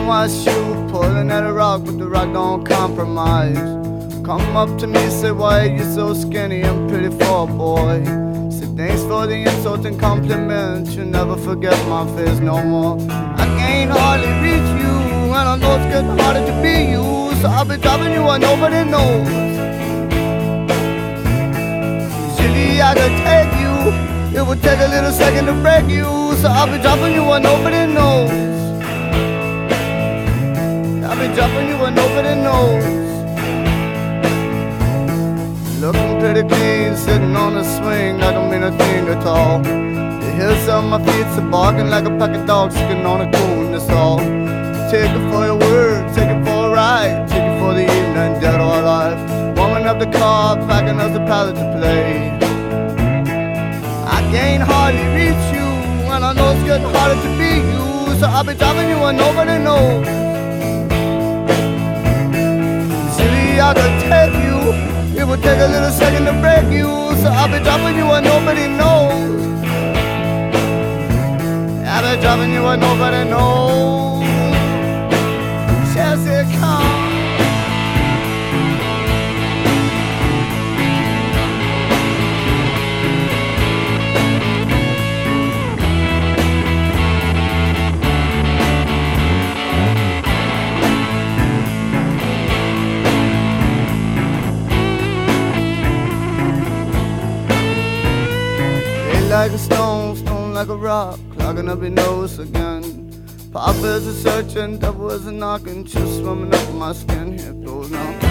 my shoe, pulling at a rock, but the rock don't compromise. Come up to me, say, why are you so skinny and pretty for a boy? Say, thanks for the insult and compliment, you never forget my face no more. I can't hardly reach you, and I know it's getting harder to be you, so I'll be dropping you where nobody knows. Usually I could take you, it would take a little second to break you, so I'll be dropping you where nobody knows. I'll be dropping you where nobody knows. Looking pretty clean, sitting on a swing, I don't mean a thing at all. The hills on my feet are barking like a pack of dogs sitting on a coon, that's all. Take it for your word, take it for a ride, take it for the evening, dead or alive. Warming up the car, packing us the pallet to play. I can't hardly reach you, and I know it's getting harder to be you, so I'll be dropping you where nobody knows. Silly, I could take you, it would take a little second to break you, so I'll be dropping you where nobody knows. I'll be dropping you where nobody knows. Chelsea, come. Like a stone, stone like a rock, clogging up your nose again. Papa's a searching, devil is a knocking, just swimming up my skin. Here it goes now.